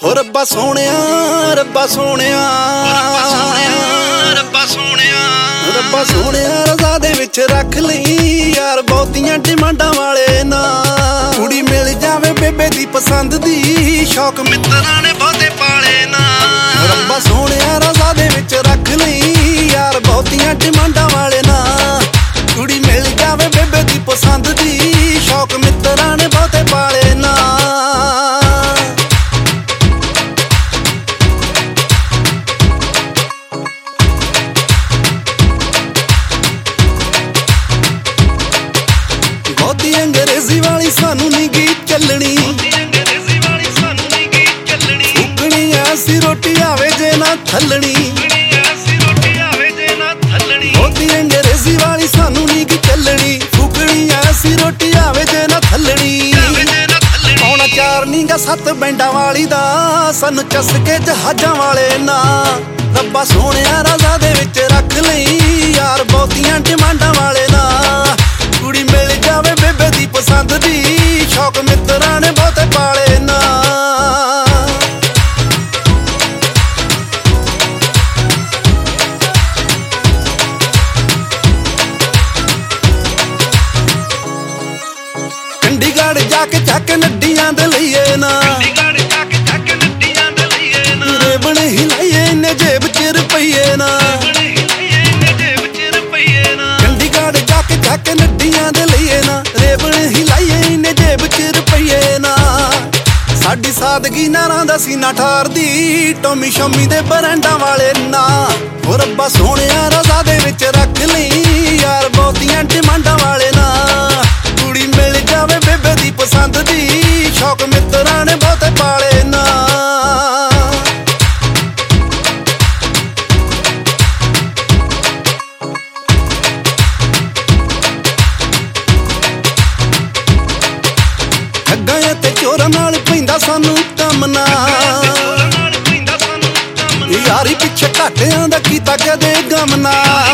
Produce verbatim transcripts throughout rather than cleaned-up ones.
ਓ ਰੱਬਾ ਸੋਹਣਿਆ ਰੱਬਾ ਸੋਹਣਿਆ ਰੱਬਾ ਸੋਹਣਿਆ ਰੱਬਾ ਸੋਹਣਿਆ ਰਜ਼ਾ ਦੇ ਵਿੱਚ ਰੱਖ ਲਈ ਯਾਰ ਬਹੁਤੀਆਂ ਡਿਮਾਂਡਾਂ ਵਾਲੇ ਨਾ ਕੁੜੀ ਮਿਲ ਜਾਵੇ ਬੇਬੇ ਦੀ ਪਸੰਦ ਦੀ ਸ਼ੌਕ ਮਿੱਤਰਾਂ ਨੇ ਬਹੁਤੇ ਪਾਲੇ ਨਾ ਰੱਬਾ ਸੋਹਣਿਆ ਰਜ਼ਾ ਦੇ ਵਿੱਚ ਰੱਖ ਲਈ ਯਾਰ ਬਹੁਤੀਆਂ ਡਿਮਾਂਡਾਂ ਵਾਲੇ ਨਾ ਕੁੜੀ ਮਿਲ ਜਾਵੇ ਬੇਬੇ ਦੀ ਪਸੰਦ ਦੀ ਸ਼ੌਕ ਮਿੱਤਰਾਂ ਨੇ ਬਹੁਤੇ ਪਾਲੇ ਨਾ ਬਹੁਤੀ ਅੰਗਰੇਜ਼ੀ ਵਾਲੀ ਸਾਨੂੰ ਨੀ ਗੀਤ ਚੱਲਣੀ ਫੂਕਣੀ ਐਸੀ ਰੋਟੀ ਆਵੇ ਜੇ ਨਾ ਥੱਲਣੀ ਬਹੁਤੀ ਅੰਗਰੇਜ਼ੀ ਵਾਲੀ ਸਾਨੂੰ ਨੀ ਗੀ ਚੱਲਣੀ ਫੂਕਣੀ ਐਸੀ ਰੋਟੀ ਆਵੇ ਜੇ ਨਾ ਥੱਲਣੀ ਆਉਣਾ ਚਾਰ ਨੀਗਾ ਸੱਤ ਬੈਂਡਾਂ ਵਾਲੀ ਦਾ ਸਾਨੂੰ ਚਸਕੇ ਜਹਾਜ਼ਾਂ ਵਾਲੇ ਨਾ ਰੱਬਾ ਸੋਹਣਿਆ ਰਜ਼ਾ ਦੇ ਵਿੱਚ ਰੱਖ ਲਈ ਯਾਰ ਬਹੁਤੀਆਂ ਡਿਮਾਂਡਾਂ ਵਾਲੇ ਨਾ ਕੁੜੀ ਮਿਲ ਜਾਵੇ ਬੇਬੇ ਦੀ ਪਸੰਦ ਦੀ ਸ਼ੌਕ ਮਿੱਤਰਾਂ ਨੇ ਬਹੁਤੇ ਪਾਲੇ ਨਾ ਚੰਡੀਗੜ੍ਹ ਜਾ ਕੇ ਚੱਕ ਨੱਡੀਆਂ ਦੇ ਲਈਏ ਨਾ ਰੇਬਣ ਹਿਲਾਈਏ ਨੇ ਜੇਬ ਚ ਰੁਪਈਏ ਨਾ ਚੰਡੀਗੜ੍ਹ ਜਾ ਕੇ ਚੱਕ ਨੱਡੀਆਂ ਦੇ ਲਈਏ ਨਾ ਰੇਬਣ ਹਿਲਾਈਏ ਨੇ ਜੇਬ ਚ ਰੁਪਈਏ ਨਾ ਸਾਡੀ ਸਾਦਗੀ ਨਾਰਾਂ ਦਾ ਸੀਨਾ ਠਾਰਦੀ ਟੋਮੀ ਸ਼ੋਮੀ ਦੇ ਬਰਾਂਡਾਂ ਵਾਲੇ ਨਾ ਓ ਰੱਬਾ ਸੋਹਣਿਆ ਰਜ਼ਾ ਦੇ ਵਿੱਚ ਰੱਖ ਲਈ ਯਾਰ ਬਹੁਤੀਆਂ ਡਿਮਾਂਡਾਂ ਵਾਲੇ ਨਾ ਕੁੜੀ ਮਿਲ ਜਾਵੇ ਬੇਬੇ ਦੀ ਪਸੰਦ ਦੀ ਸ਼ੌਕ ਮਿੱਤਰਾਂ ਨੇ ਬਹੁਤੇ ਪਾਲੇ ਨਾ ਠੱਗਾਂ ਤੇ ਚੋਰਾਂ ਨਾਲ ਪੈਂਦਾ ਸਾਨੂੰ ਕੰਮ ਨਾ ਯਾਰੀ ਪਿੱਛੇ ਘਾਟਿਆਂ ਦਾ ਕੀਤਾ ਕਦੇ ਗਮ ਨਾ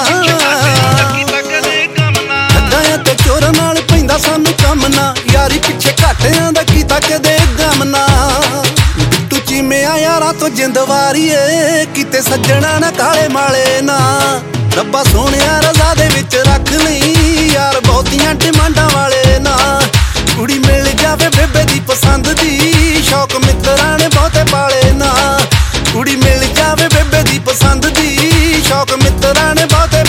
ਠੱਗਾਂ ਤੇ ਚੋਰਾਂ ਨਾਲ ਪੈਂਦਾ ਸਾਨੂੰ ਕੰਮ ਨਾ ਯਾਰੀ ਪਿੱਛੇ ਘਾਟਿਆਂ ਦਾ ਕੀਤਾ ਕਦੇ ਗਮ ਨਾ ਬਿੱਟੂ ਚੀਮਿਆ ਯਾਰਾਂ ਤੋਂ ਜਿੰਦ ਵਾਰੀਏ ਕਿਤੇ ਸੱਜਣਾ ਨਾ ਕਾਲੇ ਮਾਲੇ ਨਾ ਰੱਬਾ ਸੋਹਣਿਆ ਰਜ਼ਾ ਦੇ ਵਿੱਚ ਰੱਖ ਲਈ ਯਾਰ ਬਹੁਤੀਆਂ ਡਿਮਾਂਡਾਂ ਵਾਲੇ ਨਾ ਕੁੜੀ ਮਿਲ ਜਾਵੇ ਬੇਬੇ ਦੀ ਪਸੰਦ ਦੀ ਸ਼ੌਕ ਮਿੱਤਰਾਂ ਨੇ ਬਹੁਤੇ ਪਾਲੇ ਨਾ ਕੁੜੀ ਮਿਲ ਜਾਵੇ ਬੇਬੇ ਦੀ ਪਸੰਦ ਦੀ ਸ਼ੌਕ ਮਿੱਤਰਾਂ ਨੇ ਬਹੁਤੇ